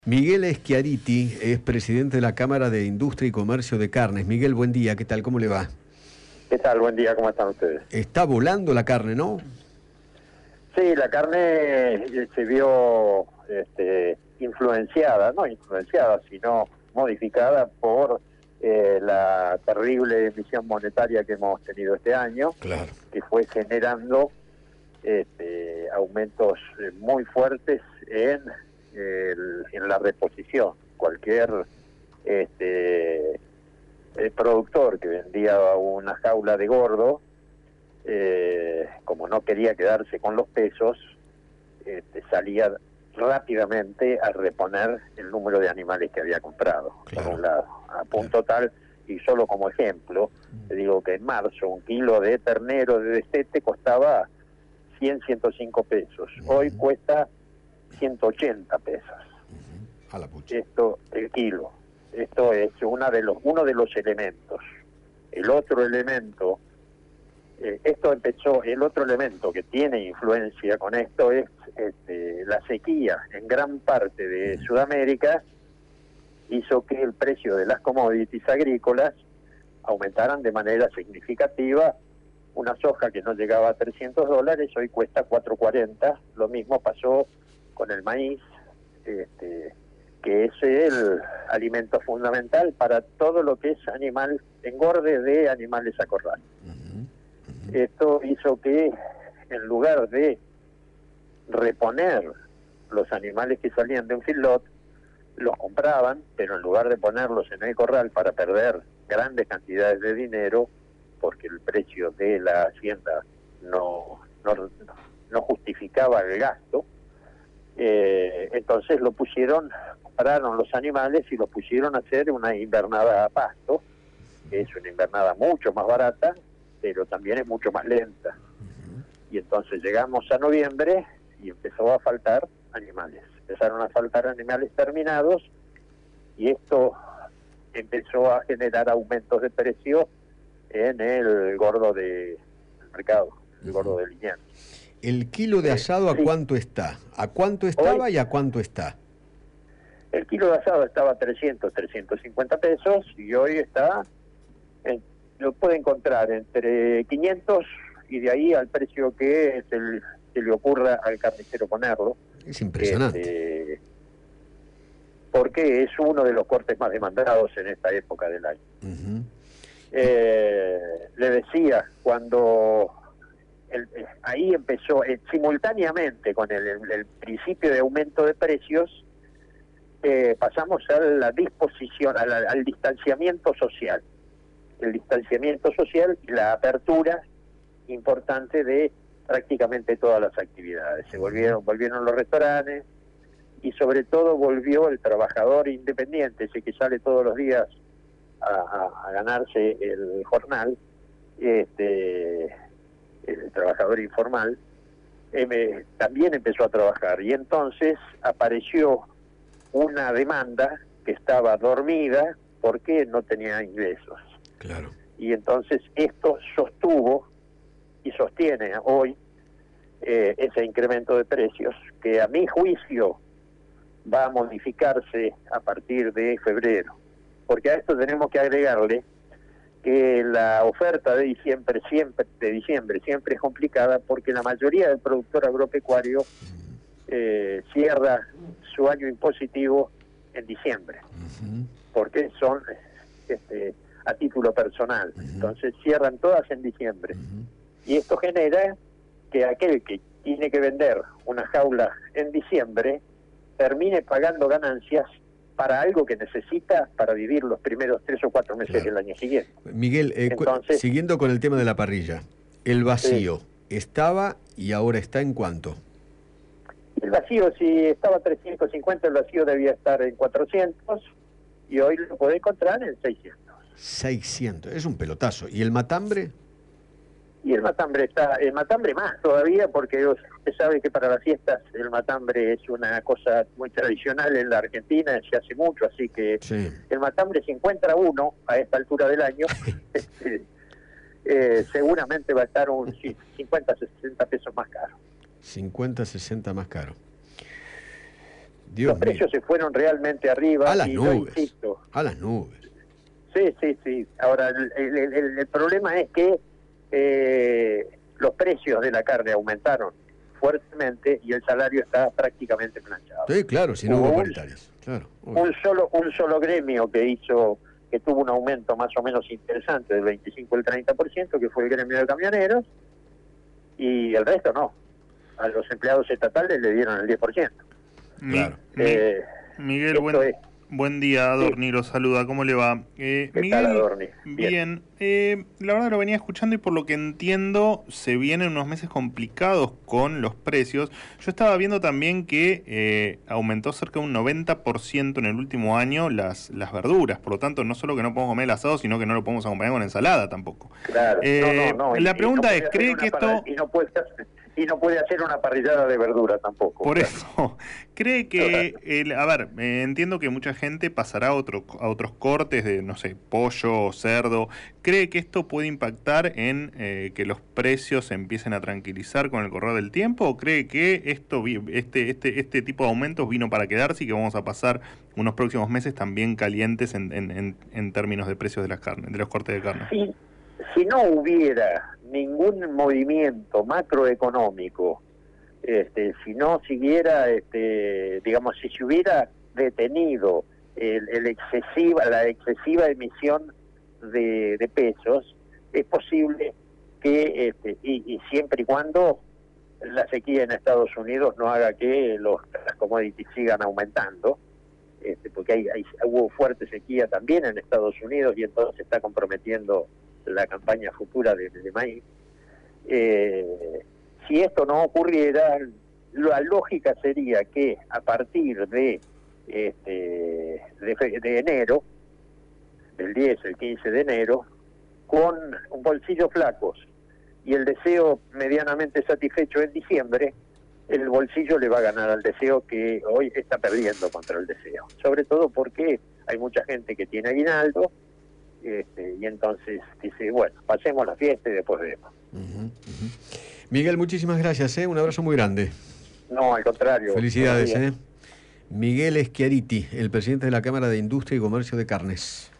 Miguel Schiariti es presidente de la Cámara de Industria y Comercio de Carnes. Miguel, buen día, ¿qué tal? ¿Cómo le va? ¿Qué tal? Buen día, ¿cómo están ustedes? Está volando la carne, ¿no? Sí, la carne se vio influenciada, no influenciada, sino modificada por la terrible emisión monetaria que hemos tenido este año, Claro. que fue generando aumentos muy fuertes en la reposición. Cualquier el productor que vendía una jaula de gordo, como no quería quedarse con los pesos, salía rápidamente a reponer el número de animales que había comprado, Claro. por un lado, a punto tal, y solo como ejemplo, te digo que en marzo un kilo de ternero de destete costaba 105 pesos, hoy cuesta 180 pesos. A la pucha. Esto, el kilo. Esto es uno de los elementos. El otro elemento, el otro elemento que tiene influencia con esto es la sequía en gran parte de Sudamérica hizo que el precio de las commodities agrícolas aumentaran de manera significativa. Una soja que no llegaba a $300 hoy cuesta 4.40. Lo mismo pasó con el maíz, que es el alimento fundamental para todo lo que es engorde de animales a corral. Esto hizo que en lugar de reponer los animales que salían de un feedlot, los compraban, pero en lugar de ponerlos en el corral para perder grandes cantidades de dinero, porque el precio de la hacienda no justificaba el gasto, entonces compraron los animales y los pusieron a hacer una invernada a pasto, que es una invernada mucho más barata, pero también es mucho más lenta. Y entonces llegamos a noviembre y empezó a faltar animales. Empezaron a faltar animales terminados y esto empezó a generar aumentos de precio en el gordo del mercado, el gordo de Liniers. ¿El kilo de asado a cuánto está? ¿A cuánto estaba y a cuánto está? El kilo de asado estaba a 350 pesos y hoy está, lo puede encontrar entre 500 y de ahí al precio que se le ocurra al carnicero ponerlo. Es impresionante. Porque es uno de los cortes más demandados en esta época del año. Le decía, cuando ahí empezó, simultáneamente con el principio de aumento de precios, pasamos a la disposición, al distanciamiento social. El distanciamiento social y la apertura importante de prácticamente todas las actividades. Se volvieron los restaurantes y sobre todo volvió el trabajador independiente, ese que sale todos los días a ganarse el jornal, el trabajador informal, también empezó a trabajar y entonces apareció una demanda que estaba dormida porque no tenía ingresos. Claro. Y entonces esto sostuvo y sostiene hoy ese incremento de precios que a mi juicio va a modificarse a partir de febrero, porque a esto tenemos que agregarle que la oferta de diciembre siempre es complicada porque la mayoría del productor agropecuario cierra su año impositivo en diciembre, porque son a título personal, entonces cierran todas en diciembre, y esto genera que aquel que tiene que vender una jaula en diciembre termine pagando ganancias para algo que necesita para vivir los primeros 3 o 4 meses del año siguiente. Miguel, entonces, siguiendo con el tema de la parrilla, el vacío estaba y ahora está ¿en cuánto? El vacío, si estaba a 350, el vacío debía estar en 400 y hoy lo puede encontrar en 600. 600, es un pelotazo. ¿Y el matambre? Y el matambre más todavía, porque usted sabe que para las fiestas el matambre es una cosa muy tradicional en la Argentina, se hace mucho, así que el matambre, si encuentra uno a esta altura del año, seguramente va a estar un 50, 60 pesos más caro. 50, 60 más caro. Dios Los precios se fueron realmente arriba. A las nubes. Insisto. A las nubes. Sí. Ahora, el problema es que los precios de la carne aumentaron fuertemente y el salario está prácticamente planchado. Sí, claro, si no hubo paritarias. Claro, un solo gremio que tuvo un aumento más o menos interesante del 25 al 30%, que fue el gremio de camioneros, y el resto no. A los empleados estatales le dieron el 10%. Claro. Miguel, buen día, Adorni lo saluda, ¿cómo le va? ¿Qué tal, Adorni? Bien. La verdad lo venía escuchando y por lo que entiendo se vienen unos meses complicados con los precios. Yo estaba viendo también que aumentó cerca de un 90% en el último año las verduras, por lo tanto no solo que no podemos comer el asado, sino que no lo podemos acompañar con ensalada tampoco. Claro, no. La pregunta es, ¿cree que esto... Y no puede hacer una parrillada de verdura tampoco. Por eso, ¿cree que, entiendo que mucha gente pasará a otros cortes de, no sé, pollo o cerdo? ¿Cree que esto puede impactar en que los precios se empiecen a tranquilizar con el correr del tiempo? ¿O cree que este tipo de aumentos vino para quedarse y que vamos a pasar unos próximos meses también calientes en términos de precios de las carnes, de los cortes de carne? Sí. Si no hubiera ningún movimiento macroeconómico, si no siguiera, digamos, si se hubiera detenido la excesiva emisión de pesos, es posible que, y siempre y cuando la sequía en Estados Unidos no haga que las commodities sigan aumentando, porque hubo fuerte sequía también en Estados Unidos y entonces se está comprometiendo la campaña futura de maíz. Si esto no ocurriera, la lógica sería que a partir de enero, del 10, el 15 de enero, con bolsillos flacos y el deseo medianamente satisfecho en diciembre, el bolsillo le va a ganar al deseo que hoy está perdiendo contra el deseo. Sobre todo porque hay mucha gente que tiene aguinaldo, y entonces dice, bueno, pasemos la fiesta y después vemos. Miguel, muchísimas gracias, un abrazo muy grande. No, al contrario. Felicidades. Miguel Schiariti, el presidente de la Cámara de Industria y Comercio de Carnes.